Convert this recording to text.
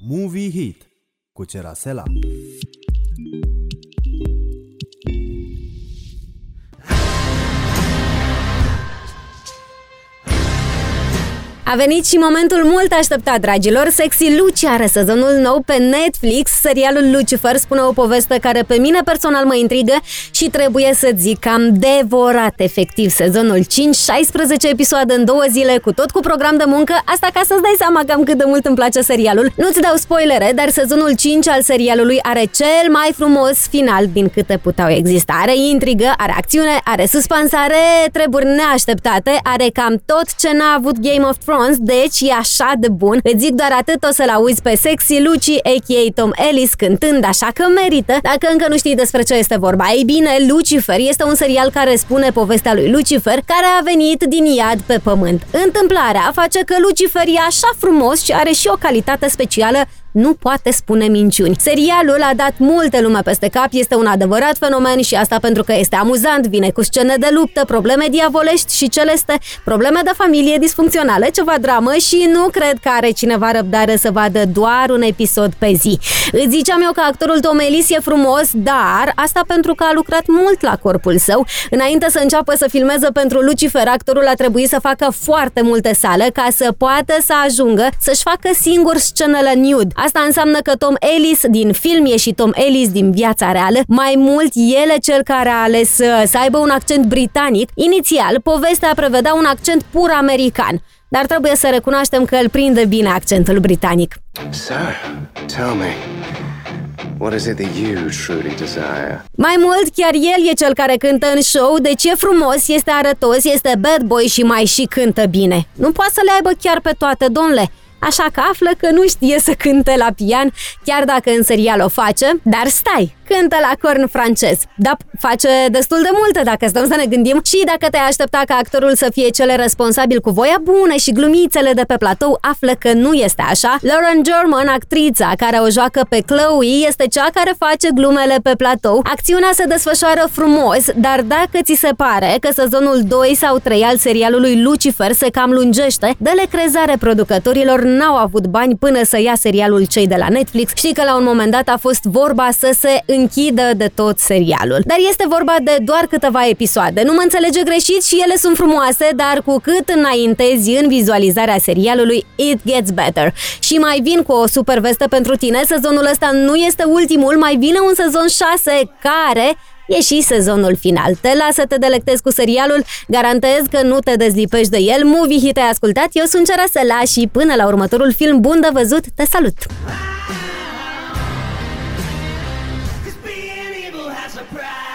Movie Hit cu Cerasela. A venit și momentul mult așteptat, dragilor. Sexy Luci are sezonul nou pe Netflix. Serialul Lucifer spune o poveste care pe mine personal mă intrigă și trebuie să zic că am devorat efectiv sezonul 5, 16 episoade în 2 zile, cu tot cu program de muncă. Asta ca să-ți dai seama cam cât de mult îmi place serialul. Nu-ți dau spoilere, dar sezonul 5 al serialului are cel mai frumos final din câte puteau exista. Are intrigă, are acțiune, are suspans, are treburi neașteptate, are cam tot ce n-a avut Game of Thrones, deci e așa de bun. Îți zic doar atât, o să-l auzi pe Sexy Luci, a.k.a. Tom Ellis, cântând, așa că merită. Dacă încă nu știi despre ce este vorba, ei bine, Lucifer este un serial care spune povestea lui Lucifer, care a venit din iad pe pământ. Întâmplarea face că Lucifer e așa frumos și are și o calitate specială: nu poate spune minciuni. Serialul a dat multe lume peste cap, este un adevărat fenomen și asta pentru că este amuzant, vine cu scene de luptă, probleme diavolești și celeste, probleme de familie disfuncționale, ceva dramă și nu cred că are cineva răbdare să vadă doar un episod pe zi. Îți ziceam eu că actorul Tom Ellis e frumos, dar asta pentru că a lucrat mult la corpul său. Înainte să înceapă să filmeze pentru Lucifer, actorul a trebuit să facă foarte multe sale ca să poată să ajungă să-și facă singur scenele nude. Asta înseamnă că Tom Ellis din film e și Tom Ellis din viața reală. Mai mult, el e cel care a ales să aibă un accent britanic. Inițial, povestea prevedea un accent pur american, dar trebuie să recunoaștem că îl prinde bine accentul britanic. So, tell me, what is it that you truly desire? Mai mult, chiar el e cel care cântă în show, deci e frumos, este arătos, este bad boy și mai și cântă bine. Nu poate să le aibă chiar pe toate, domnule. Așa că află că nu știe să cânte la pian, chiar dacă în serial o face. Dar stai, cântă la corn francez. Da, face destul de multe dacă stăm să ne gândim. Și dacă te-ai aștepta ca actorul să fie cel responsabil cu voia bună și glumițele de pe platou, află că nu este așa. Lauren German, actrița care o joacă pe Chloe, este cea care face glumele pe platou. Acțiunea se desfășoară frumos, dar dacă ți se pare că sezonul 2 sau 3 al serialului Lucifer se cam lungește, dă-le crezare producătorilor, n-au avut bani până să ia serialul cei de la Netflix. Știi că la un moment dat a fost vorba să se închidă de tot serialul. Dar este vorba de doar câteva episoade. Nu mă înțelege greșit și ele sunt frumoase, dar cu cât înaintezi în vizualizarea serialului, it gets better. Și mai vin cu o super veste pentru tine. Sezonul ăsta nu este ultimul, mai vine un sezon 6 care e și sezonul final. Te las să te delectezi cu serialul, garantez că nu te dezlipești de el. Movie Hit ai ascultat, eu sunt Cerasela și până la următorul film bun de văzut, te salut! Cause being evil has a price.